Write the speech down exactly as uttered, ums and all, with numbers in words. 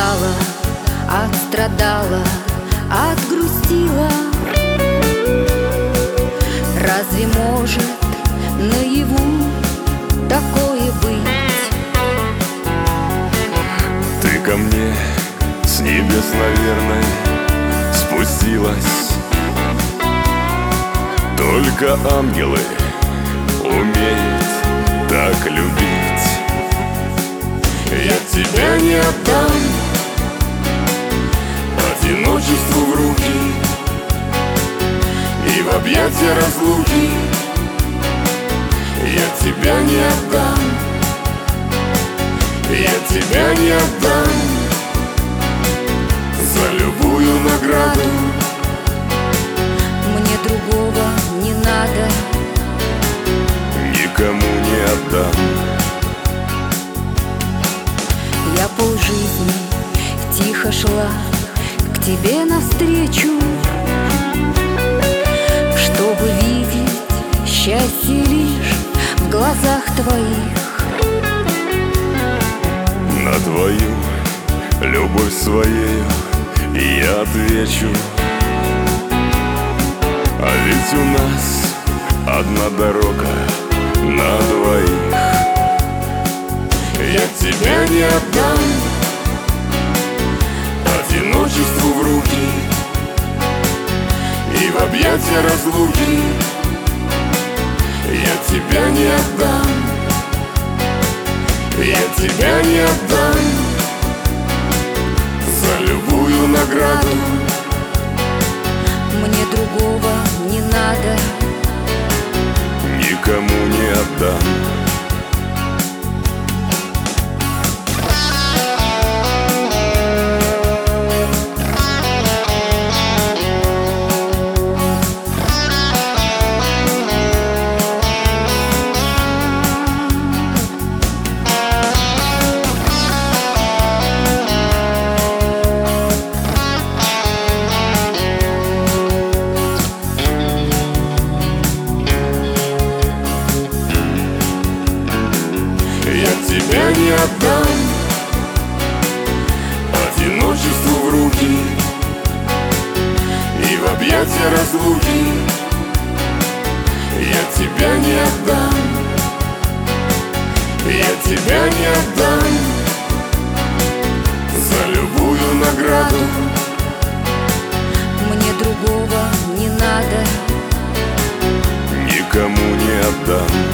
устала, отстрадала, отгрустила. Разве может наяву такое быть? Ты ко мне с небес, наверное, спустилась. Только ангелы умеют так любить. Я тебя не отдам одиночеству в руки и в объятия разлуки. Я тебя не отдам, я тебя не отдам за любую награду. Мне другого не надо, никому не отдам. Я полжизни тихо шла к тебе навстречу, чтобы видеть счастье лишь в глазах твоих. На твою любовь своею я отвечу. А ведь у нас одна дорога на двоих. Я тебя не отдам одиночеству в руки и в объятия разлуки. Я тебя не отдам, я тебя не отдам за любую награду. Мне другого не надо, никому не отдам. Я тебя не отдам одиночеству в руки и в объятия разлуки. Я тебя не отдам, я тебя не отдам за любую награду. мне другого не надо, Никому не отдам.